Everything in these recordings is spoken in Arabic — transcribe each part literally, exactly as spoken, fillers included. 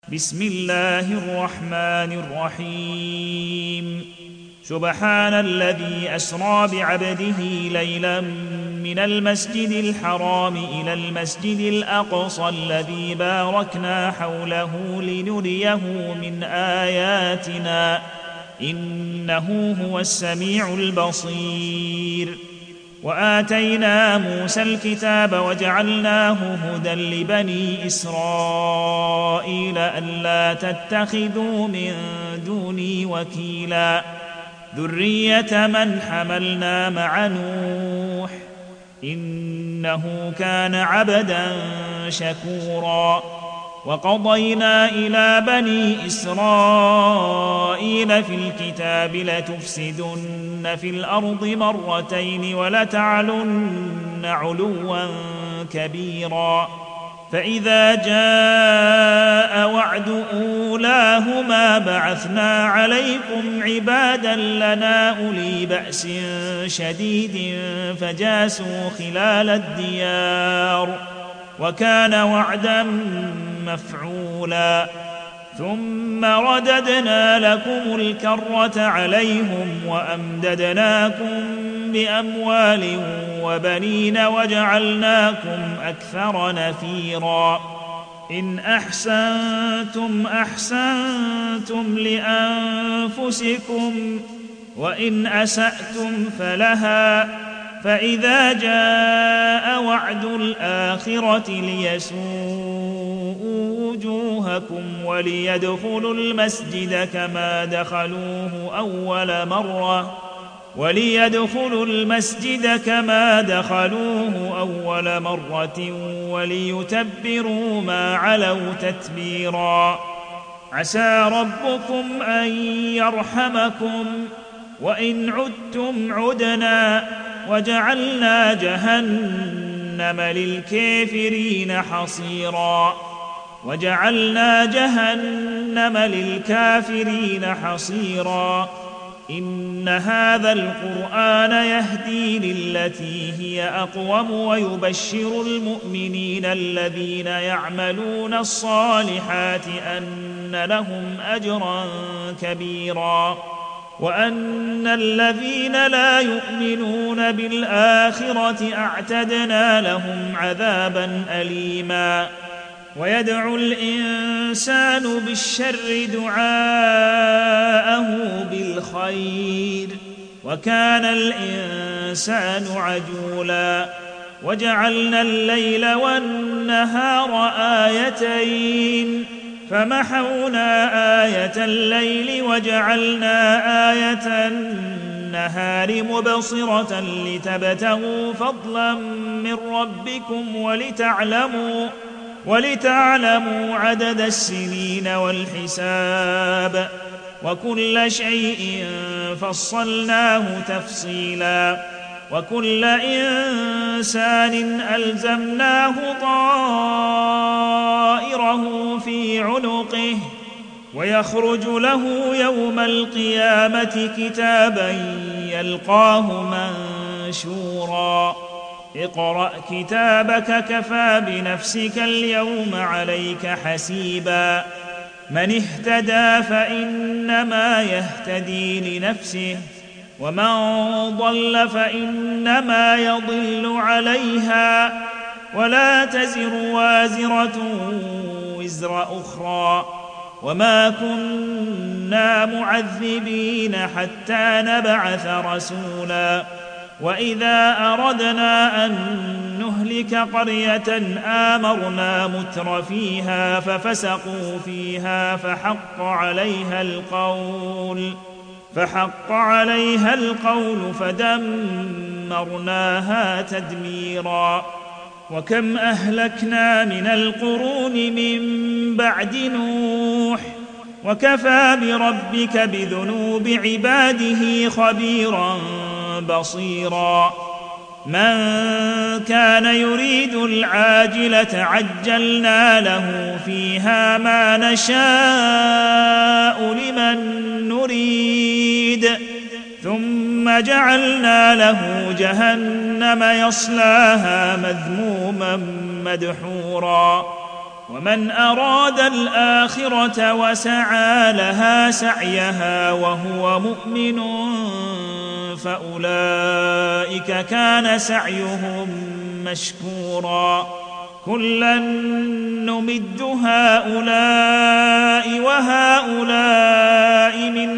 بسم الله الرحمن الرحيم سبحان الذي أسرى بعبده ليلا من المسجد الحرام إلى المسجد الأقصى الذي باركنا حوله لنريه من آياتنا إنه هو السميع البصير وآتينا موسى الكتاب وجعلناه هدى لبني إسرائيل ألا تتخذوا من دوني وكيلا ذرية من حملنا مع نوح إنه كان عبدا شكورا وقضينا إلى بني إسرائيل في الكتاب لتفسدن في الأرض مرتين ولتعلن علوا كبيرا فإذا جاء وعد أولاهما بعثنا عليكم عبادا لنا أولي بأس شديد فجاسوا خلال الديار وكان وعدا مفعولا ثم رددنا لكم الكرة عليهم وأمددناكم بأموال وبنين وجعلناكم أكثر نفيرا إن أحسنتم أحسنتم لأنفسكم وإن أسأتم فلها فإذا جاء وعد الآخرة ليسوءوا وجوهكم وليدخلوا المسجد كما دخلوه أول مرة وليدخلوا المسجد كما دخلوه أول مرة وليتبروا ما علوا تتبيرا عسى ربكم أن يرحمكم وإن عدتم عدنا وجعلنا جهنم للكافرين حصيرا وجعلنا جهنم للكافرين حصيرا إن هذا القرآن يهدي للتي هي أقوم ويبشر المؤمنين الذين يعملون الصالحات أن لهم أجرا كبيرا وأن الذين لا يؤمنون بالآخرة أعتدنا لهم عذابا أليما ويدعو الإنسان بالشر دعاءه بالخير وكان الإنسان عجولا وجعلنا الليل والنهار آيتين فمحونا آية الليل وجعلنا آية النهار مبصرة لتبتغوا فضلا من ربكم ولتعلموا ولتعلموا عدد السنين والحساب وكل شيء فصلناه تفصيلا وكل إنسان ألزمناه طائره في عنقه ويخرج له يوم القيامة كتابا يلقاه منشورا اقرأ كتابك كفى بنفسك اليوم عليك حسيبا من اهتدى فإنما يهتدي لنفسه ومن ضل فإنما يضل عليها ولا تزر وازرة وزر أخرى وما كنا معذبين حتى نبعث رسولا وإذا أردنا أن نهلك قرية آمرنا متر فيها ففسقوا فيها فحق عليها القول فحق عليها القول فدمرناها تدميرا وكم أهلكنا من القرون من بعد نوح وكفى بربك بذنوب عباده خبيرا بصيرا من كان يريد العاجلة عجلنا له فيها ما نشاء لمن نريد ثم جعلنا له جهنم يصلاها مذموما مدحورا ومن أراد الآخرة وسعى لها سعيها وهو مؤمن فأولئك كان سعيهم مشكورا كلا نمد هؤلاء وهؤلاء من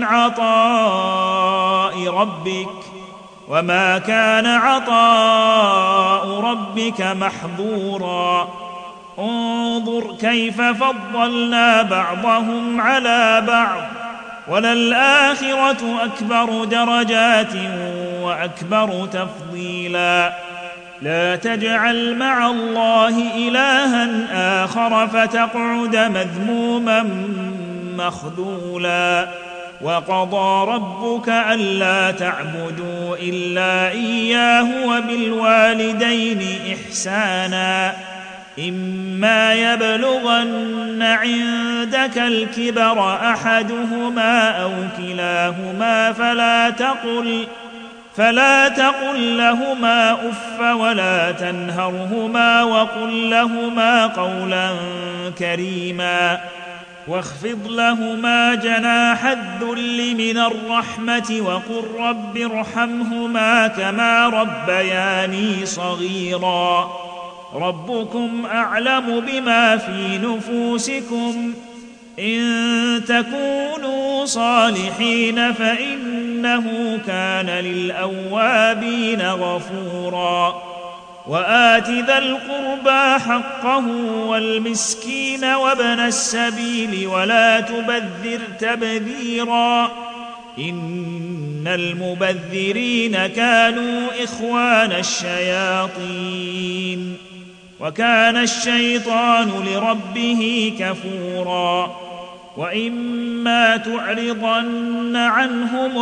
عطاء ربك وما كان عطاء ربك محظورا انظر كيف فضلنا بعضهم على بعض وللآخرة أكبر درجات وأكبر تفضيلا لا تجعل مع الله إلها آخر فتقعد مذموما مخذولا وقضى ربك ألا تعبدوا إلا إياه وبالوالدين إحسانا إما يبلغن عندك الكبر أحدهما أو كلاهما فلا تقل فلا تقل لهما أف ولا تنهرهما وقل لهما قولا كريما واخفض لهما جناح الذل من الرحمة وقل رب ارحمهما كما ربياني صغيرا ربكم أعلم بما في نفوسكم إن تكونوا صالحين فإنه كان للأوابين غفورا وآت ذا القربى حقه والمسكين وابن السبيل ولا تبذر تبذيرا إن المبذرين كانوا إخوان الشياطين وكان الشيطان لربه كفورا وإما تعرضن عنهم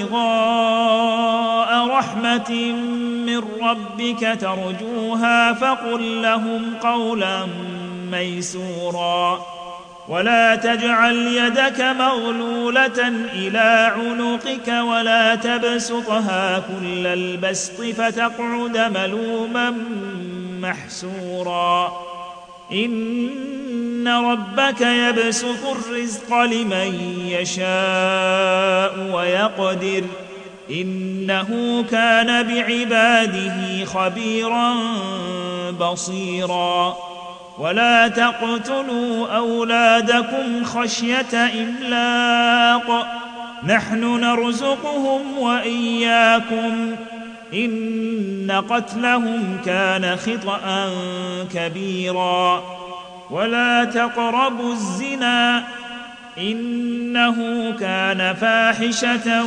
ابتغاء رحمة من ربك ترجوها فقل لهم قولا ميسورا ولا تجعل يدك مغلولة إلى عنقك ولا تبسطها كل البسط فتقعد ملوما محسورا إن ربك يبسط الرزق لمن يشاء ويقدر إنه كان بعباده خبيرا بصيرا ولا تقتلوا أولادكم خشية إملاق نحن نرزقهم وإياكم إن قتلهم كان خطأ كبيرا ولا تقربوا الزنا إنه كان فاحشة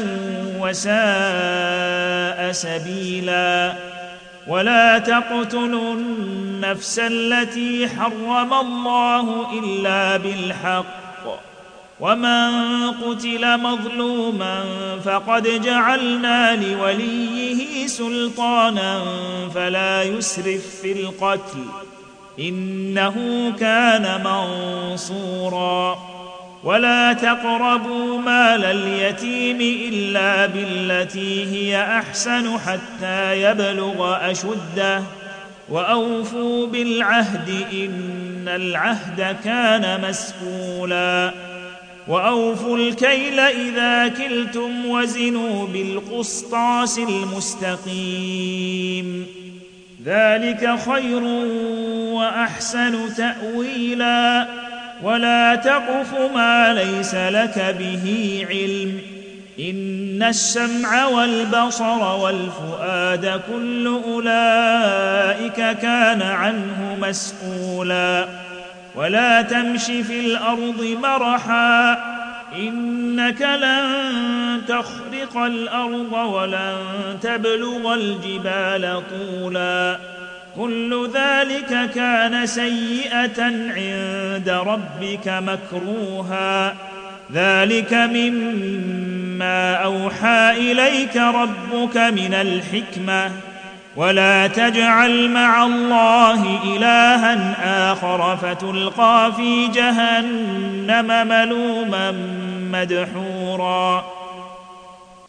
وساء سبيلا ولا تقتلوا النفس التي حرم الله إلا بالحق ومن قتل مظلوما فقد جعلنا لوليه سلطانا فلا يسرف في القتل إنه كان منصورا ولا تقربوا مال اليتيم إلا بالتي هي أحسن حتى يبلغ أشده وأوفوا بالعهد إن العهد كان مسؤولا وأوفوا الكيل إذا كلتم وزنوا بالقسطاس المستقيم ذلك خير وأحسن تأويلا ولا تقف ما ليس لك به علم إن السمع والبصر والفؤاد كل أولئك كان عنه مسؤولا ولا تمش في الأرض مرحا إنك لن تخرق الأرض ولن تبلغ الجبال طولا كل ذلك كان سيئة عند ربك مكروها ذلك مما أوحى إليك ربك من الحكمة ولا تجعل مع الله إلها آخر فتلقى في جهنم ملوما مدحورا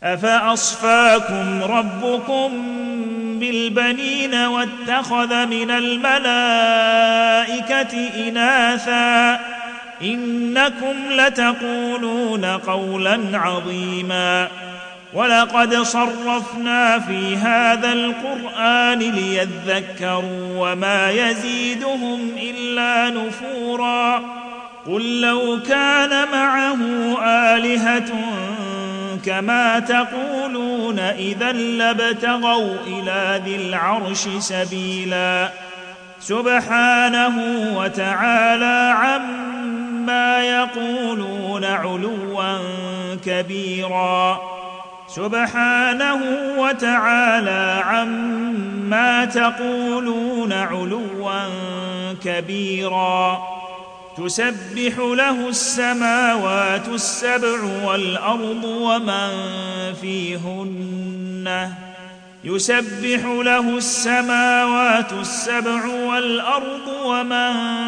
أفأصفاكم ربكم بالبنين واتخذ من الملائكة إناثا إنكم لتقولون قولا عظيما ولقد صرفنا في هذا القرآن ليذكروا وما يزيدهم إلا نفورا قل لو كان معه آلهة كما تقولون إذا لابتغوا إلى ذي العرش سبيلا سبحانه وتعالى عما يقولون علوا كبيرا سبحانه وتعالى عما تقولون علوا كبيرا تسبح له السماوات السبع والأرض ومن فيهن يسبح له السماوات السبع والأرض ومن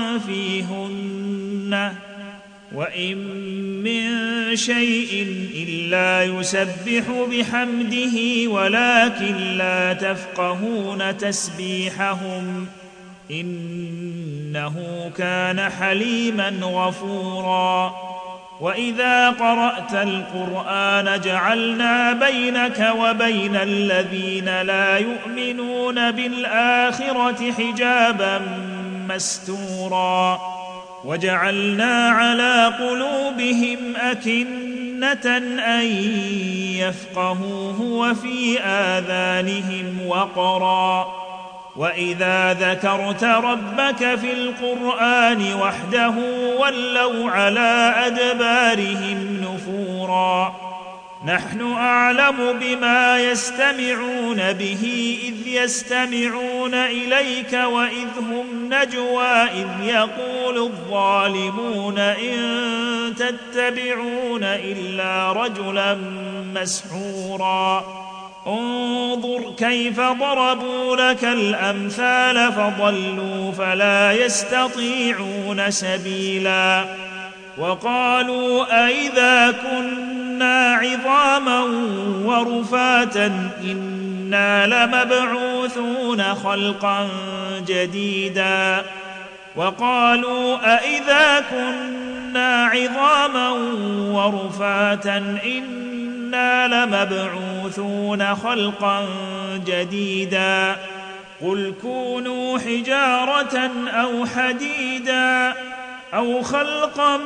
فيهن وإن من شيء إلا يسبح بحمده ولكن لا تفقهون تسبيحهم إنه كان حليما غفورا وإذا قرأت القرآن جعلنا بينك وبين الذين لا يؤمنون بالآخرة حجابا مستورا وجعلنا على قلوبهم أكنة أن يفقهوه وفي آذانهم وقرا وإذا ذكرت ربك في القرآن وحده ولوا على أدبارهم نفورا نحن أعلم بما يستمعون به إذ يستمعون إليك وإذ هم نجوى إذ يقول الظالمون إن تتبعون إلا رجلا مسحورا انظر كيف ضربوا لك الأمثال فضلوا فلا يستطيعون سبيلا وقالوا أئذا كنا عظاما ورفاتا إنا لمبعوثون خلقا جديدا وقالوا أئذا كنا عظاما ورفاتا إنا لمبعوثون خلقا جديدا قل كونوا حجارة أو حديدا أو خلقا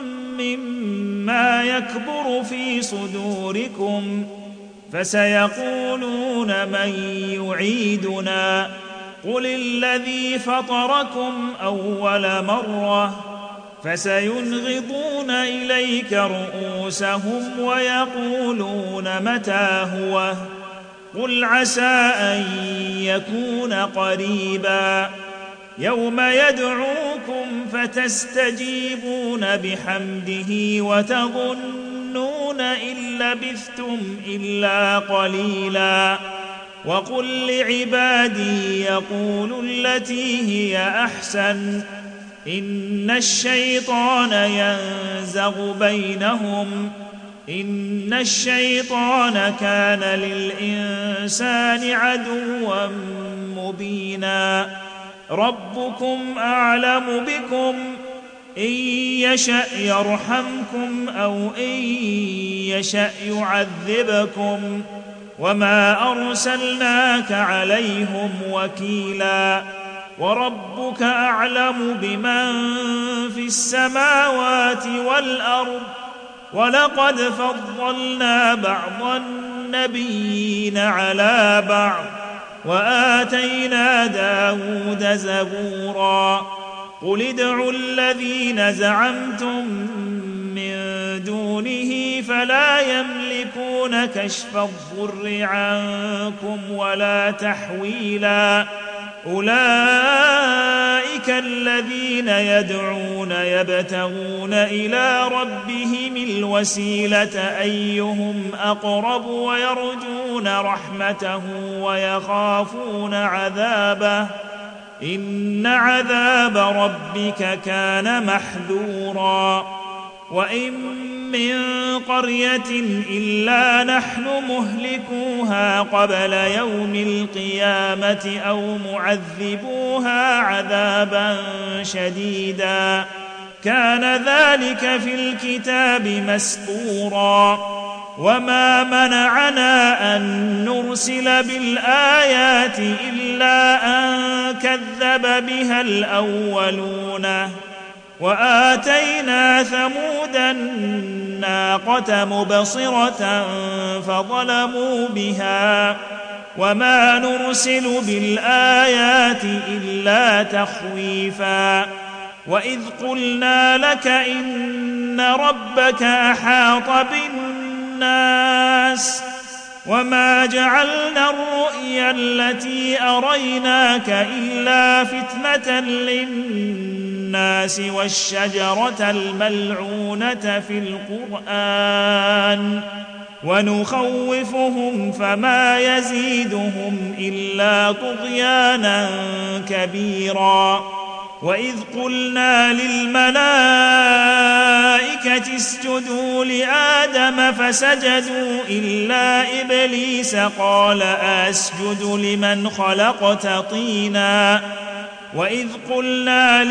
مما يكبر في صدوركم فسيقولون من يعيدنا قل الذي فطركم أول مرة فسينغضون إليك رؤوسهم ويقولون متى هو قل عسى أن يكون قريبا يوم يدعوكم فتستجيبون بحمده وتظنون إن لبثتم إلا قليلا وقل لعبادي يقولوا التي هي أحسن إن الشيطان ينزغ بينهم إن الشيطان كان للإنسان عدوا مبينا ربكم أعلم بكم إن يشأ يرحمكم أو إن يشأ يعذبكم وما أرسلناك عليهم وكيلا وربك أعلم بمن في السماوات والأرض ولقد فضلنا بعض النبيين على بعض وآتينا داود زبورا قل ادعوا الذين زعمتم من دونه فلا يملكون كشف الضر عنكم ولا تحويلا أولئك الذين يدعون يبتغون إلى ربهم الوسيلة أيهم أقرب ويرجون رحمته ويخافون عذابه إن عذاب ربك كان محذورا وإن من قرية إلا نحن مهلكوها قبل يوم القيامة أو معذبوها عذابا شديدا كان ذلك في الكتاب مسطورا وما منعنا أن نرسل بالآيات إلا أن كذب بها الأولون وآتينا ثمود الناقة مبصرة فظلموا بها وما نرسل بالآيات إلا تخويفا وإذ قلنا لك إن ربك أحاط بالناس وما جعلنا الرؤيا التي أريناك إلا فتنة للناس والشجرة الملعونة في القرآن ونخوفهم فما يزيدهم إلا طغيانا كبيرا وإذ قلنا للملائكة اسجدوا لآدم فسجدوا إلا إبليس قال أسجد لمن خلقت طينا وإذ قلنا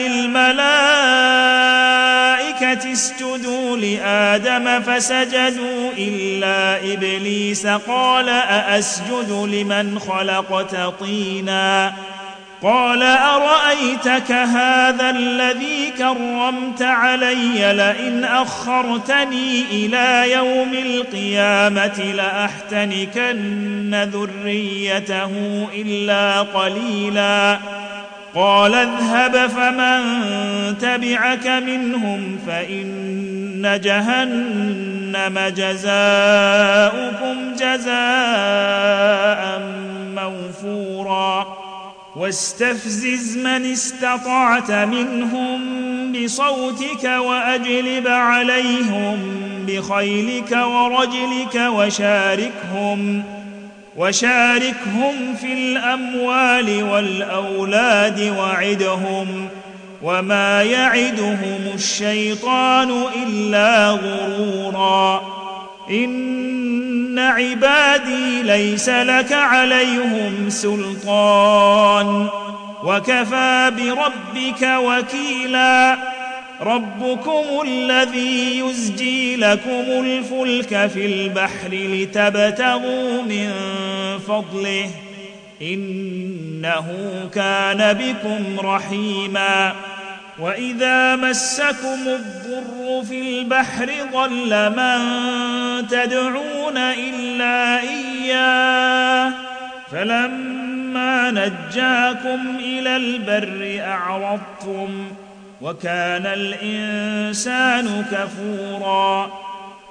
للملائكة اسجدوا لآدم فسجدوا إلا إبليس قال أأسجد لمن خلقت طينا قال أرأيتك هذا الذي كرمت علي لئن أخرتني إلى يوم القيامة لأحتنكن ذريته إلا قليلا قال اذهب فمن تبعك منهم فإن جهنم جزاؤكم جزاء موفورا واستفزز من استطعت منهم بصوتك وأجلب عليهم بخيلك ورجلك وشاركهم وشاركهم في الأموال والأولاد وعدهم وما يعدهم الشيطان إلا غرورا إن عبادي ليس لك عليهم سلطان وكفى بربك وكيلا ربكم الذي يزجي لكم الفلك في البحر لتبتغوا من فضله إنه كان بكم رحيما وإذا مسكم الضر في البحر ضل من تدعون إلا إياه فلما نجاكم إلى البر أعرضتم وكان الإنسان كفورا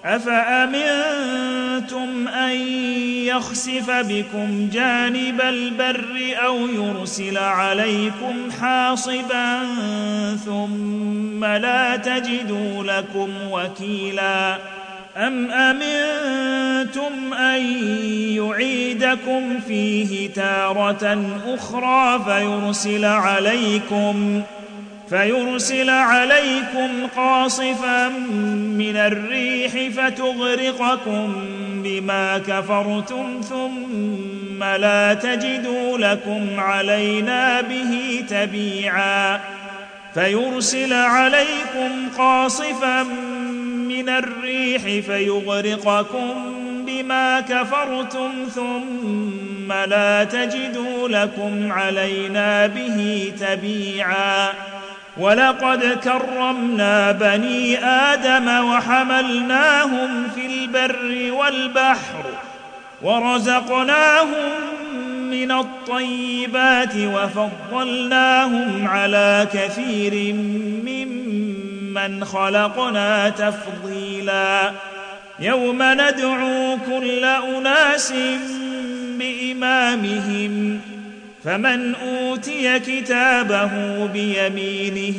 أفأمنتم أن يخسف بكم جانب البر أو يرسل عليكم حاصبا ثم لا تجدوا لكم وكيلا أم أمنتم أن يعيدكم فيه تارة أخرى فيرسل عليكم فيرسل عليكم قاصفا من الريح فتغرقكم بما كفرتم ثم لا تجدوا لكم علينا به تبيعا فيرسل عليكم قاصفا من الريح فيغرقكم بما كفرتم ثم لا تجدوا لكم علينا به تبيعا ولقد كرمنا بني آدم وحملناهم في البر والبحر ورزقناهم من الطيبات وفضلناهم على كثير ممن خلقنا تفضيلا يوم ندعو كل أناس بإمامهم فمن أوتي كتابه بيمينه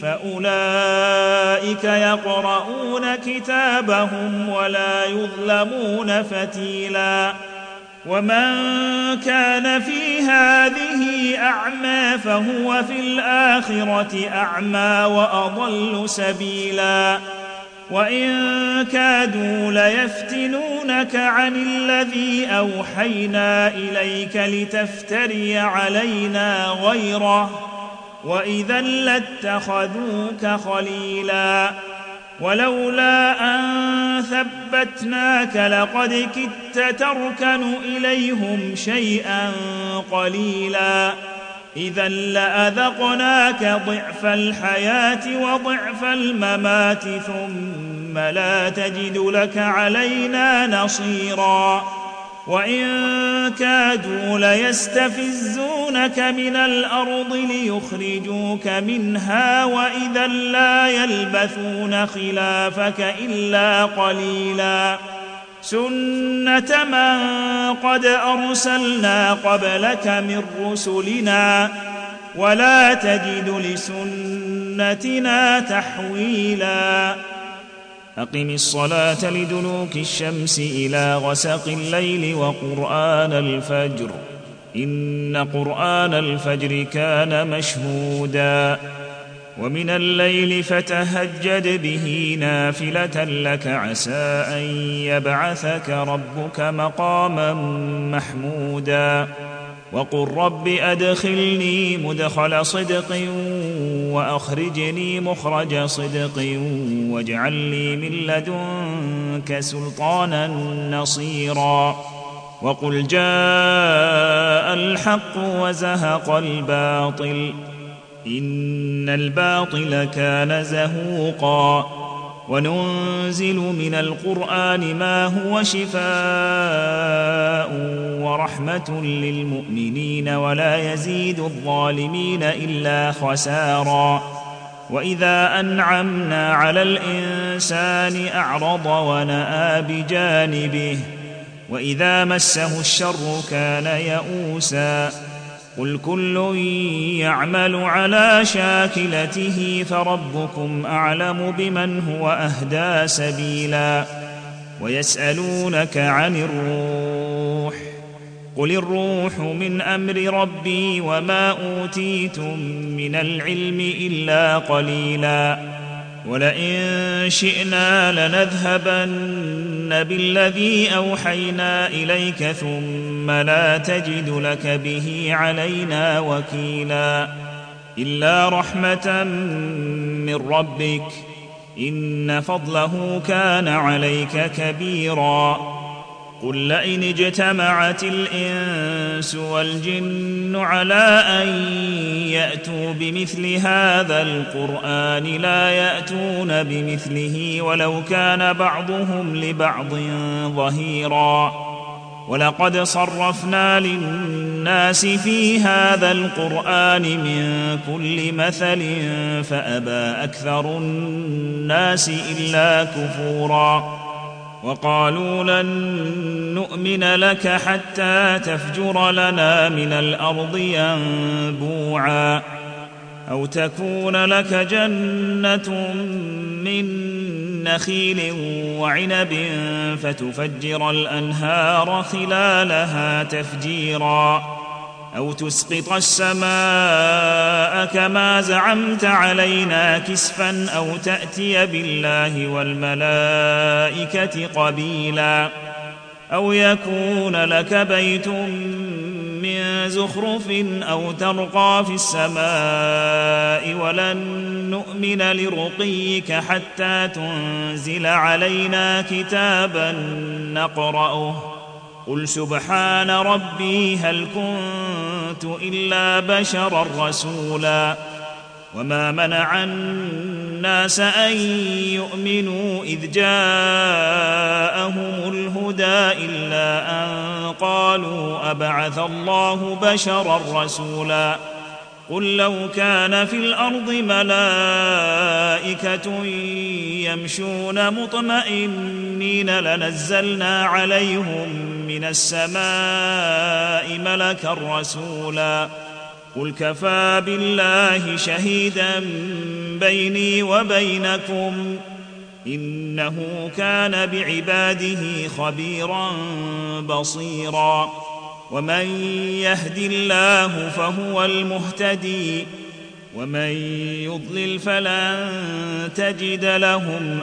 فأولئك يقرؤون كتابهم ولا يظلمون فتيلا ومن كان في هذه أعمى فهو في الآخرة أعمى وأضل سبيلا وإن كادوا ليفتنونك عن الذي أوحينا إليك لتفتري علينا غيره وإذا لاتخذوك خليلا ولولا أن ثبتناك لقد كدت تركن إليهم شيئا قليلا إذا لأذقناك ضعف الحياة وضعف الممات ثم لا تجد لك علينا نصيرا وإن كادوا ليستفزونك من الأرض ليخرجوك منها وإذا لا يلبثون خلافك إلا قليلا سنة من قد أرسلنا قبلك من رسلنا ولا تجد لسنتنا تحويلا أقم الصلاة لدلوك الشمس إلى غسق الليل وقرآن الفجر إن قرآن الفجر كان مشهودا ومن الليل فتهجد به نافلة لك عسى أن يبعثك ربك مقاما محمودا وقل رب أدخلني مدخل صدق وأخرجني مخرج صدق واجعل لي من لدنك سلطانا نصيرا وقل جاء الحق وزهق الباطل إن الباطل كان زهوقا وننزل من القرآن ما هو شفاء ورحمة للمؤمنين ولا يزيد الظالمين إلا خسارا وإذا أنعمنا على الإنسان أعرض ونأى بجانبه وإذا مسه الشر كان يئوسا قل كل يعمل على شاكلته فربكم أعلم بمن هو أهدى سبيلا ويسألونك عن الروح قل الروح من أمر ربي وما أوتيتم من العلم إلا قليلا ولئن شئنا لنذهبن بالذي أوحينا إليك ثم لا تجد لك به علينا وكيلا إلا رحمة من ربك إن فضله كان عليك كبيرا قل لئن اجتمعت الإنس والجن على أن يأتوا بمثل هذا القرآن لا يأتون بمثله ولو كان بعضهم لبعض ظهيرا ولقد صرفنا للناس في هذا القرآن من كل مثل فأبى أكثر الناس إلا كفورا وقالوا لن نؤمن لك حتى تفجر لنا من الأرض ينبوعا أو تكون لك جنة من نخيل وعنب فتفجر الأنهار خلالها تفجيرا أو تسقط السماء كما زعمت علينا كسفا أو تأتي بالله والملائكة قبيلا أو يكون لك بيت من زخرف أو ترقى في السماء ولن نؤمن لرقيك حتى تنزل علينا كتابا نقرأه قل سبحان ربي هل كنت إلا بشرا رسولا وما منع الناس أن يؤمنوا إذ جاءهم الهدى إلا أن قالوا أبعث الله بشرا رسولا قل لو كان في الأرض ملائكة يمشون مطمئنين لنزلنا عليهم من السماء ملكا رسولا قل كفى بالله شهيدا بيني وبينكم إنه كان بعباده خبيرا بصيرا ومن يهد الله فهو المهتدي ومن يضلل فلن تجد لهم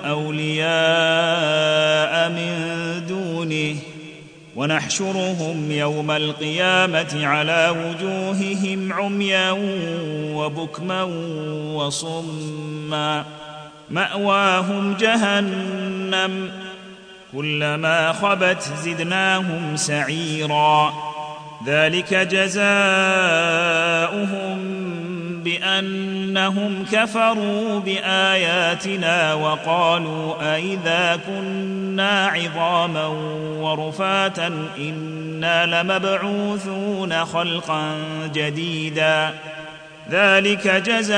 أولياء من دونه ونحشرهم يوم القيامة على وجوههم عميا وبكما وصما مأواهم جهنم كلما خبت زدناهم سعيرا ذلك جزاؤهم بأنهم كفروا بآياتنا وقالوا أئذا كنا عظاما ورفاتا إنا لمبعوثون خلقا جديدا ذلك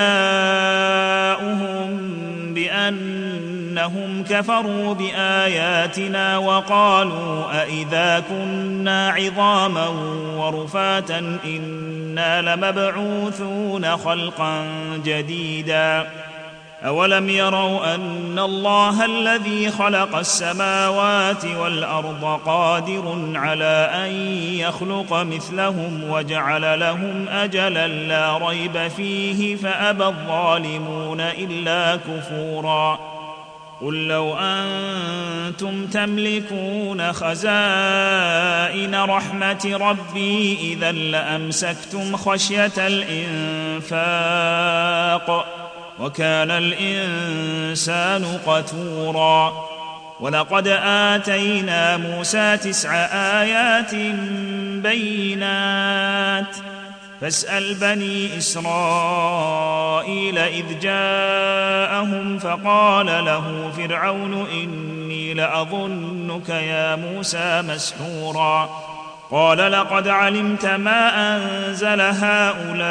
جزاؤهم بأنهم كفروا بآياتنا وقالوا أئذا كنا عظاما ورفاتا إنا لمبعوثون خلقا جديدا أولم يروا أن الله الذي خلق السماوات والأرض قادر على أن يخلق مثلهم وجعل لهم أجلا لا ريب فيه فأبى الظالمون إلا كفورا قل لو أنتم تملكون خزائن رحمة ربي إذا لأمسكتم خشية الإنفاق وكان الإنسان قتورا ولقد آتينا موسى تسع آيات بينات فاسأل بني إسرائيل إذ جاءهم فقال له فرعون إني لأظنك يا موسى مسحورا قال لقد علمت ما أنزل هؤلاء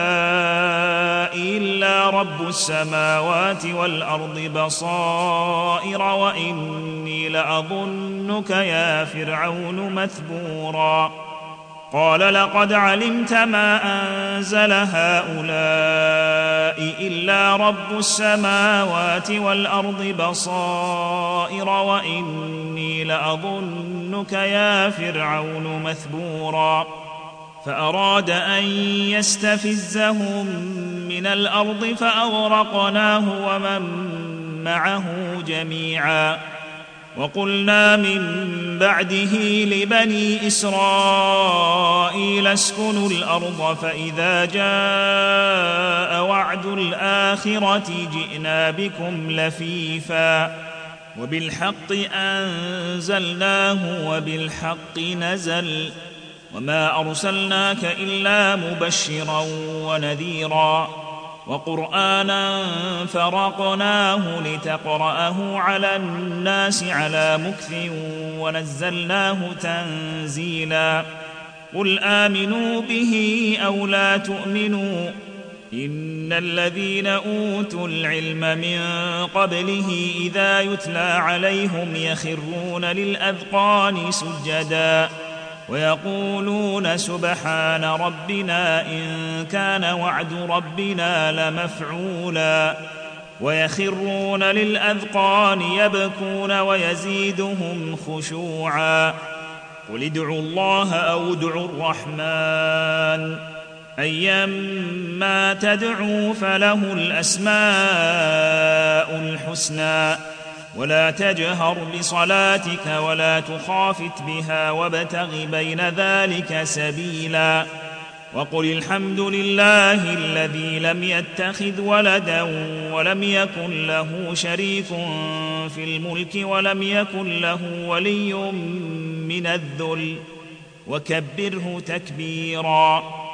إلا رب السماوات والأرض بصائر وإني لأظنك يا فرعون مثبورا قال لقد علمت ما أنزل هؤلاء إلا رب السماوات والأرض بصائر وإني لأظنك يا فرعون مثبورا فأراد أن يستفزهم من الأرض فأغرقناه ومن معه جميعا وقلنا من بعده لبني إسرائيل اسكنوا الأرض فإذا جاء وعد الآخرة جئنا بكم لفيفا وبالحق أنزلناه وبالحق نزل وما أرسلناك إلا مبشرا ونذيرا وقرآنا فرقناه لتقرأه على الناس على مكث ونزلناه تنزيلا قل آمنوا به أو لا تؤمنوا إن الذين أوتوا العلم من قبله إذا يتلى عليهم يخرون للأذقان سجدا ويقولون سبحان ربنا إن كان وعد ربنا لمفعولا ويخرون للأذقان يبكون ويزيدهم خشوعا قل ادعوا الله أو ادعوا الرحمن أيما تدعوا فله الأسماء الحسنى ولا تجهر بصلاتك ولا تخافت بها وابتغ بين ذلك سبيلا وقل الحمد لله الذي لم يتخذ ولدا ولم يكن له شريك في الملك ولم يكن له ولي من الذل وكبره تكبيرا